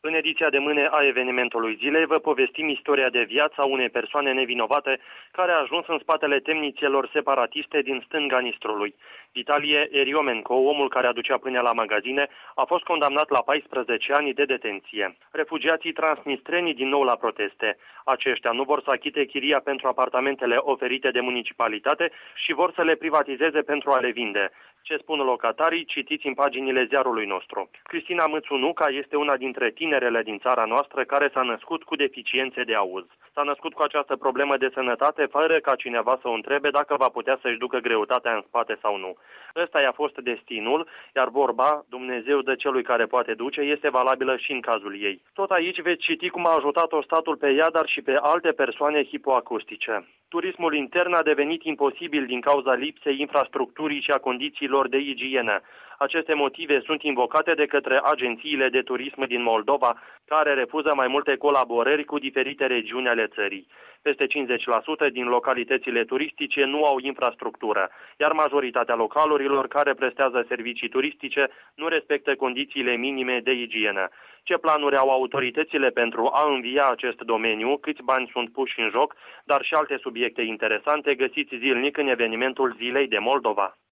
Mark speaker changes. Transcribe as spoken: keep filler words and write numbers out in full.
Speaker 1: În ediția de mâine a evenimentului zilei vă povestim istoria de viață a unei persoane nevinovate care a ajuns în spatele temnițelor separatiste din stânga Nistrului. Vitalie Eriomenko, omul care aducea pâinea la magazine, a fost condamnat la paisprezece ani de detenție. Refugiații transnistreni din nou la proteste. Aceștia nu vor să achite chiria pentru apartamentele oferite de municipalitate și vor să le privatizeze pentru a le vinde. Ce spun locatarii, citiți în paginile ziarului nostru. Cristina Mățunuca este una dintre tinerele din țara noastră care s-a născut cu deficiențe de auz. S-a născut cu această problemă de sănătate fără ca cineva să o întrebe dacă va putea să-și ducă greutatea în spate sau nu. Ăsta i-a fost destinul, iar vorba, Dumnezeu dă celui care poate duce, este valabilă și în cazul ei. Tot aici veți citi cum a ajutat-o statul pe ea, dar și pe alte persoane hipoacustice. Turismul intern a devenit imposibil din cauza lipsei infrastructurii și a condițiilor de igienă. Aceste motive sunt invocate de către agențiile de turism din Moldova, care refuză mai multe colaborări cu diferite regiuni ale țării. Peste cincizeci la sută din localitățile turistice nu au infrastructură, iar majoritatea localurilor care prestează servicii turistice nu respectă condițiile minime de igienă. Ce planuri au autoritățile pentru a învia acest domeniu, câți bani sunt puși în joc, dar și alte subiecte interesante găsiți zilnic în evenimentul Zilei de Moldova.